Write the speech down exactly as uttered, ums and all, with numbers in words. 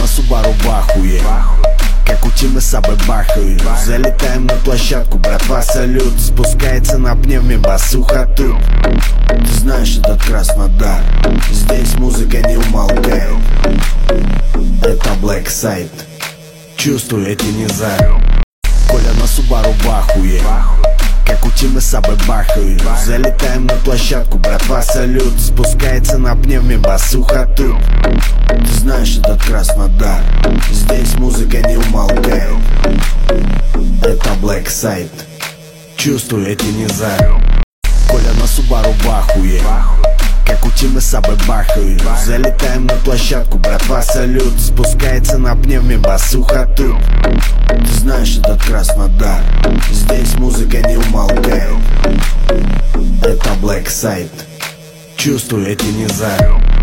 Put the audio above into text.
на Субару в ахуе, как у Тимы Сабы бахают. Залетаем на площадку, братва, салют. Спускается на пневме басуха тут. Ты знаешь этот Краснодар, здесь музыка не умолкает. Это Black Side, чувствую эти низа. Коля на Субару в ахуе, как у Тимы Сабы бахают. Залетаем на площадку, братва, салют. Спускается на пневме басуха тут. Ты знаешь этот Краснодар, здесь музыка не умолкает. Это Black Side, чувствую эти низа. Коля на Субару в ахуе, как у Тимы Сабы бахают. Залетаем на площадку, братва, салют. Спускается на пневме басуха тут. Ты знаешь этот Краснодар, здесь музыка не умолкает. Это Black Side, чувствую эти низа.